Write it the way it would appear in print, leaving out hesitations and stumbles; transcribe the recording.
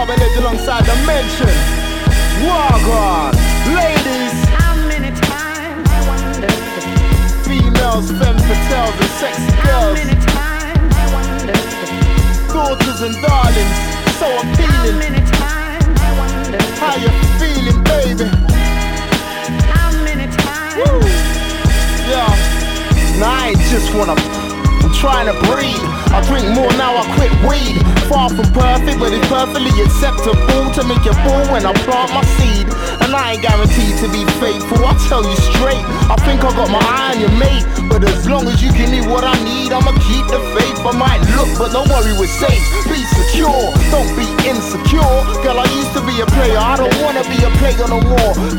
Barbara lived alongside Dimension. Wagwan, ladies. How many times I wondered. Females, femme fatales, and sexy How girls. many times I wondered. Daughters and darlings, so How appealing. many times I wondered. How you feeling, baby? How many times? Woo. Yeah. Now I ain't just wanna. I'm trying to breathe. I drink more now, I quit weed. Far from perfect, but it's perfectly acceptable to make a ball when I plant my seed. And I ain't guaranteed to be faithful, I tell you straight. I think I got my eye on your mate, but as long as you give me what I need, I'ma keep the faith. I might look, but don't worry, we're safe. Be secure, don't be insecure. Girl, I used to be a player, I don't wanna be a player no more.